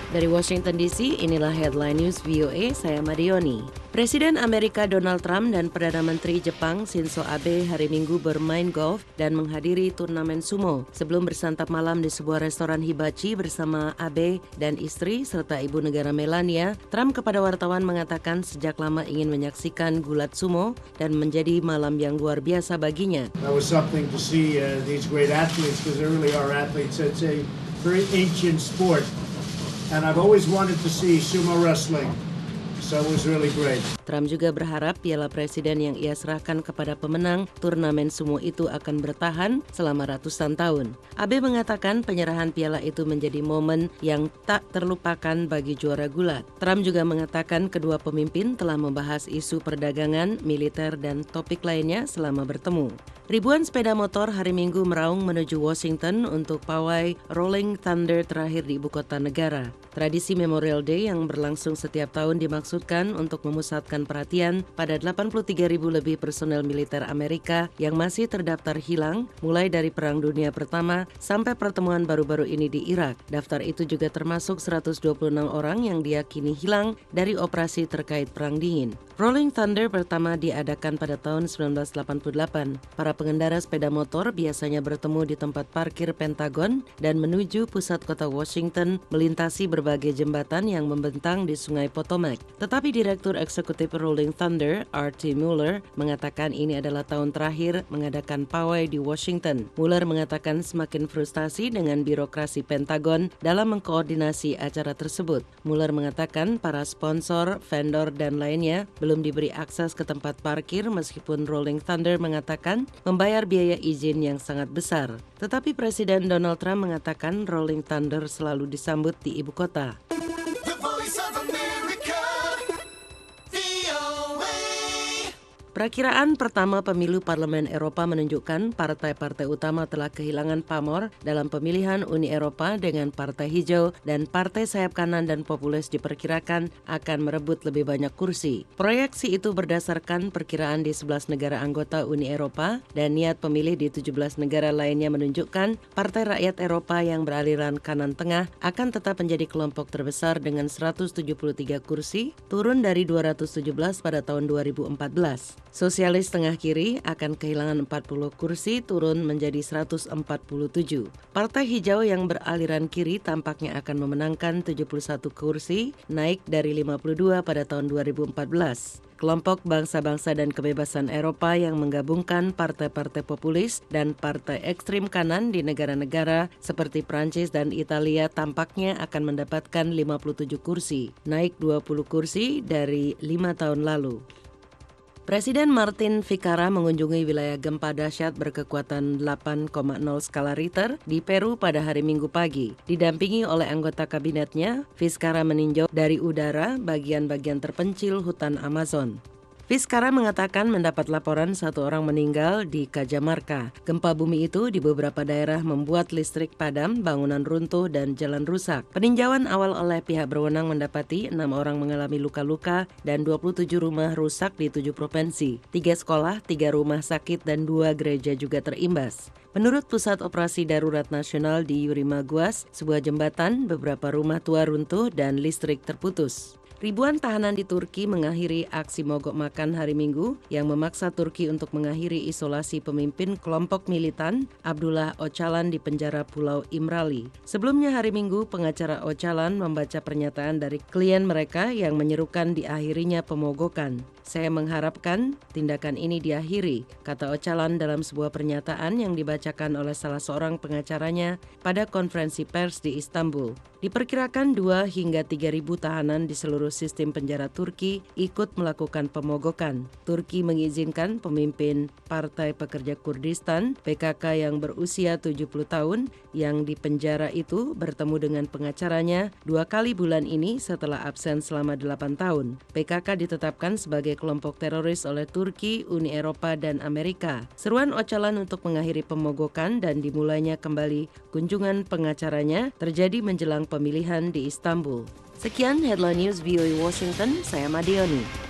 Dari Washington DC, inilah Headline News VOA, saya Marioni. Presiden Amerika Donald Trump dan Perdana Menteri Jepang Shinzo Abe hari Minggu bermain golf dan menghadiri turnamen sumo. Sebelum bersantap malam di sebuah restoran hibachi bersama Abe dan istri serta ibu negara Melania, Trump kepada wartawan mengatakan sejak lama ingin menyaksikan gulat sumo dan menjadi malam yang luar biasa baginya. That was something to see these great athletes because they really are athletes. It's a very ancient sport. And I've always wanted to see sumo wrestling, so it was really great. Trump juga berharap piala presiden yang ia serahkan kepada pemenang turnamen sumo itu akan bertahan selama ratusan tahun. Abe mengatakan penyerahan piala itu menjadi momen yang tak terlupakan bagi juara gulat. Trump juga mengatakan kedua pemimpin telah membahas isu perdagangan, militer, dan topik lainnya selama bertemu. Ribuan sepeda motor hari Minggu meraung menuju Washington untuk pawai Rolling Thunder terakhir di ibu kota negara. Tradisi Memorial Day yang berlangsung setiap tahun dimaksudkan untuk memusatkan perhatian pada 83.000 lebih personel militer Amerika yang masih terdaftar hilang mulai dari Perang Dunia Pertama sampai pertemuan baru-baru ini di Irak. Daftar itu juga termasuk 126 orang yang diyakini hilang dari operasi terkait Perang Dingin. Rolling Thunder pertama diadakan pada tahun 1988. Para pengendara sepeda motor biasanya bertemu di tempat parkir Pentagon dan menuju pusat kota Washington melintasi berbagai jembatan yang membentang di Sungai Potomac. Tetapi Direktur Eksekutif Rolling Thunder, R.T. Mueller, mengatakan ini adalah tahun terakhir mengadakan pawai di Washington. Mueller mengatakan semakin frustasi dengan birokrasi Pentagon dalam mengkoordinasi acara tersebut. Mueller mengatakan para sponsor, vendor, dan lainnya belum diberi akses ke tempat parkir meskipun Rolling Thunder mengatakan membayar biaya izin yang sangat besar. Tetapi Presiden Donald Trump mengatakan Rolling Thunder selalu disambut di ibu kota. Perakiraan pertama pemilu Parlemen Eropa menunjukkan partai-partai utama telah kehilangan pamor dalam pemilihan Uni Eropa dengan Partai Hijau dan Partai Sayap Kanan dan Populis diperkirakan akan merebut lebih banyak kursi. Proyeksi itu berdasarkan perkiraan di 11 negara anggota Uni Eropa dan niat pemilih di 17 negara lainnya menunjukkan Partai Rakyat Eropa yang beraliran kanan tengah akan tetap menjadi kelompok terbesar dengan 173 kursi, turun dari 217 pada tahun 2014. Sosialis tengah kiri akan kehilangan 40 kursi, turun menjadi 147. Partai Hijau yang beraliran kiri tampaknya akan memenangkan 71 kursi, naik dari 52 pada tahun 2014. Kelompok bangsa-bangsa dan kebebasan Eropa yang menggabungkan partai-partai populis dan partai ekstrim kanan di negara-negara seperti Prancis dan Italia tampaknya akan mendapatkan 57 kursi, naik 20 kursi dari 5 tahun lalu. Presiden Martin Vizcarra mengunjungi wilayah gempa dahsyat berkekuatan 8,0 skala Richter di Peru pada hari Minggu pagi. Didampingi oleh anggota kabinetnya, Vizcarra meninjau dari udara bagian-bagian terpencil hutan Amazon. Vizcarra mengatakan mendapat laporan satu orang meninggal di Cajamarca. Gempa bumi itu di beberapa daerah membuat listrik padam, bangunan runtuh, dan jalan rusak. Peninjauan awal oleh pihak berwenang mendapati 6 orang mengalami luka-luka dan 27 rumah rusak di 7 provinsi. 3 sekolah, 3 rumah sakit, dan 2 gereja juga terimbas. Menurut Pusat Operasi Darurat Nasional di Yurimaguas, sebuah jembatan, beberapa rumah tua runtuh, dan listrik terputus. Ribuan tahanan di Turki mengakhiri aksi mogok makan hari Minggu yang memaksa Turki untuk mengakhiri isolasi pemimpin kelompok militan Abdullah Öcalan di penjara Pulau Imrali. Sebelumnya hari Minggu, pengacara Öcalan membaca pernyataan dari klien mereka yang menyerukan diakhirinya pemogokan. Saya mengharapkan tindakan ini diakhiri, kata Öcalan dalam sebuah pernyataan yang dibacakan oleh salah seorang pengacaranya pada konferensi pers di Istanbul. Diperkirakan 2 hingga 3.000 tahanan di seluruh sistem penjara Turki ikut melakukan pemogokan. Turki mengizinkan pemimpin Partai Pekerja Kurdistan (PKK) yang berusia 70 tahun yang dipenjara itu bertemu dengan pengacaranya 2 kali bulan ini setelah absen selama 8 tahun. PKK ditetapkan sebagai kelompok teroris oleh Turki, Uni Eropa, dan Amerika. Seruan Öcalan untuk mengakhiri pemogokan dan dimulainya kembali kunjungan pengacaranya terjadi menjelang pemilihan di Istanbul. Sekian Headline News VOA Washington, saya Madioni.